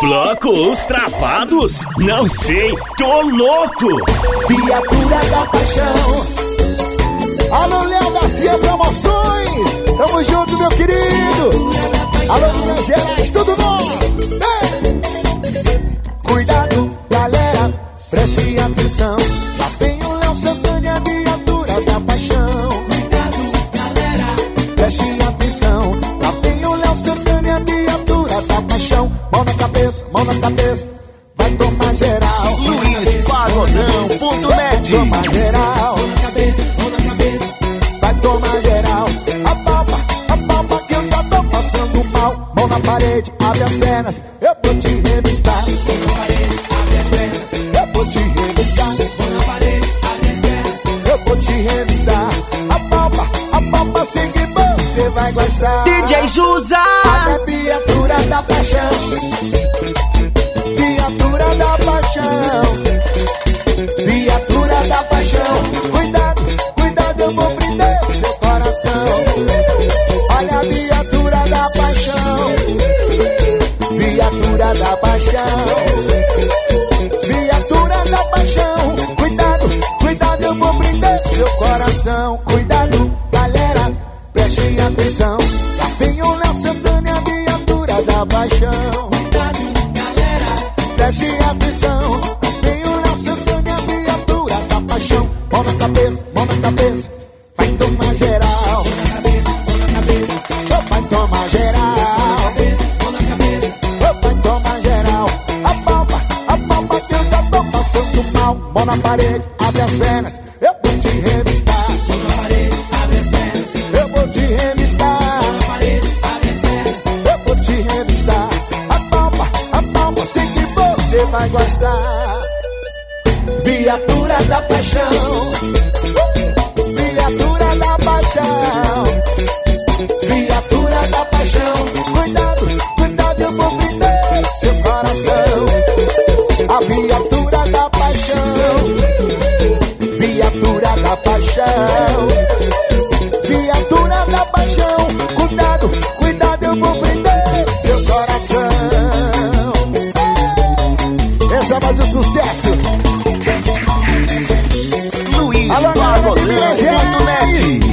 Flocos travados? Não sei, tô louco! Viatura da paixão. Alô, Léo Garcia Promoções. Tamo junto, meu querido. Alô, Minas Gerais, tudo nosso. Cuidado, galera, preste atenção. Lá vem o Léo Santana e a viatura da paixão. Cuidado, galera, preste atenção. Lá vem o Léo Santana e a viatura da paixão. Mão na cabeça, vai tomar geral. LuizPagodão.net. Toma geral. Mão na cabeça, vai tomar geral. A palma que eu já tô passando mal. Mão na parede, abre as pernas, eu vou te revistar. Mão na parede, abre as pernas, eu vou te revistar. Mão na parede, abre as pernas, eu vou te revistar. A palma assim que você vai gostar. DJ Jusa! A viatura da paixão. Viatura da paixão. Viatura da paixão. Cuidado, eu vou prender seu coração. Olha a viatura da paixão. Viatura da paixão. Viatura da paixão. Cuidado, eu vou prender seu coração. Cuidado, galera, prestem atenção. Lá vem o Léo Santana e a viatura da paixão. Cuidado, galera, prestem atenção. Lá vem o Léo Santana e a viatura da paixão. Mão na cabeça, vai tomar geral. Mão na cabeça, vai tomar geral. Mão na cabeça, vai tomar geral. A palma que eu já tô passando mal. Mão na parede, abre as pernas, eu vou te revistar. Mão na parede, abre as pernas, eu vou te revistar. Mão na parede, abre as pernas, eu vou te revistar. A palma, sei que você vai gostar. Viatura da paixão. Viatura da paixão. Viatura da paixão. Cuidado, eu vou prender seu coração. A viatura da paixão. Viatura da paixão. Viatura da paixão. Cuidado, eu vou prender seu coração. Esse é mais um sucesso. LuizPagodão.net.